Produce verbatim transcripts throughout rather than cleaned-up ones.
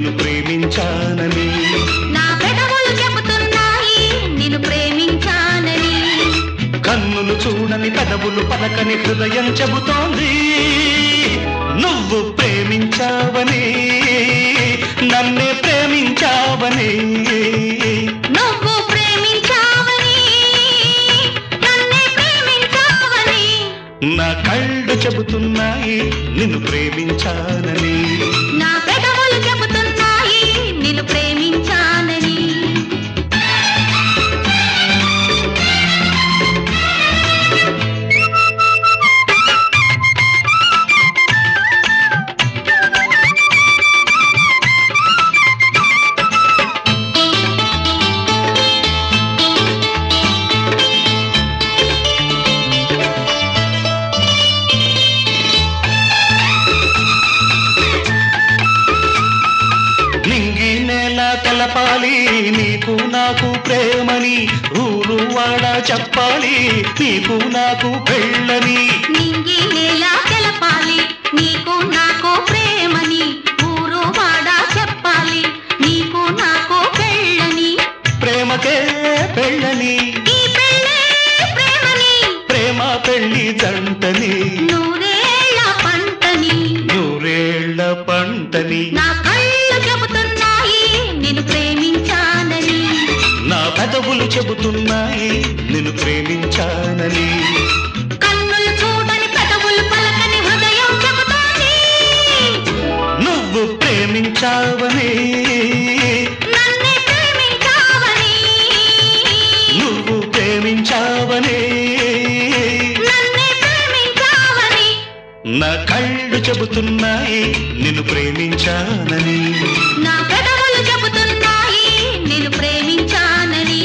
నిన్ను ప్రేమించానని. నా పెదవులు చెబుతున్నాయి నిన్ను ప్రేమించానని. కన్నులు చూడని పెదవులు పలకని హృదయం చెబుతోంది నువ్వు ప్రేమించావని, నన్నే ప్రేమించావని. నువ్వు ప్రేమించావని నన్నే ప్రేమించావని. నా కళ్ళు చెబుతున్నాయి నిన్ను ప్రేమించానని. నా పెదవులు చెబుతున్నాయి నిన్ను ప్రేమించానని. తెలపాలి నీకు నాకు ప్రేమని, ఊరు వాడ చెప్పాలి నీకు నాకు పెళ్ళని. నింగి నేల తెలపాలి నీకు నాకు ప్రేమని, ఊరు వాడ చెప్పాలి నీకు నాకు పెళ్ళని. ప్రేమకే పెళ్ళని, ఈ పెళ్ళే ప్రేమని, ప్రేమ పెళ్ళి జంటని, నూరేళ్ల పంటని, నూరేళ్ల పంటని. నా కళ్ళు చెబుతున్నాయి నిన్ను ప్రేమించానని. నా పెదవులు చెబుతున్నాయి నిన్ను ప్రేమించానని. కన్నులు చూడని పెదవులు పలకని హృదయం చెబుతోంది నువ్వు ప్రేమించావని, నన్నే ప్రేమించావని. నువ్వు ప్రేమించావని, నన్నే ప్రేమించావని. నా కళ్ళు చెబుతున్నాయి నిన్ను ప్రేమించానని. నా పెదవులు చెబుతున్నాయి నిన్ను ప్రేమించానని.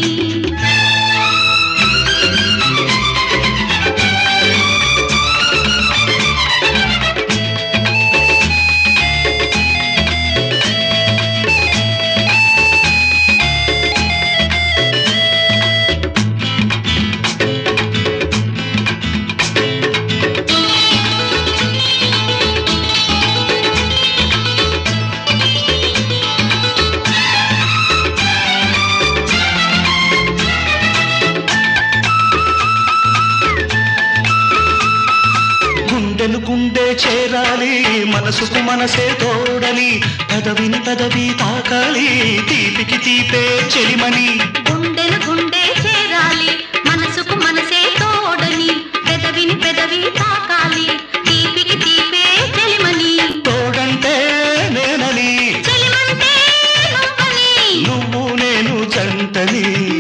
గుండెను గుండె చేరాలి మనసుకు మనసే తోడని, పెదవిని పెదవి తాకాలి తీపికి తీపే చెలిమని. గుండెను గుండె చేరాలి మనసుకు మనసే తోడని, పెదవిని పెదవి తాకాలి తీపికి తీపే చెలిమని. తోడంటే నేనని, చెలిమంటే నువ్వని, నువ్వు నేను జంటని,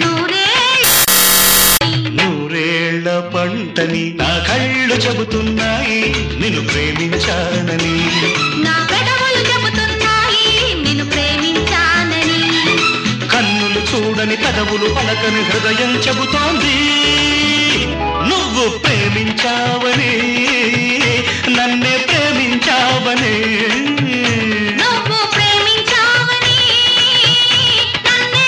నూరేళ్ల పంటని. నా కళ్ళు చెబుతున్నాయి నిన్ను ప్రేమించానని. నా పెదవులు చెబుతున్నాయి నిన్ను ప్రేమించానని. కన్నులు చూడని పెదవులు పలకని హృదయం చెబుతోంది నువ్వు ప్రేమించావని, నన్నే ప్రేమించావని. నువ్వు ప్రేమించావని నన్నే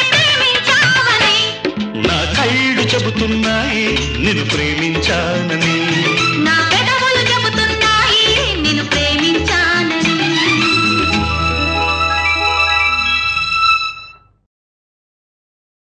ప్రేమించావని. నా కళ్ళు చెబుతున్నాయి నిన్ను ప్రేమించానని.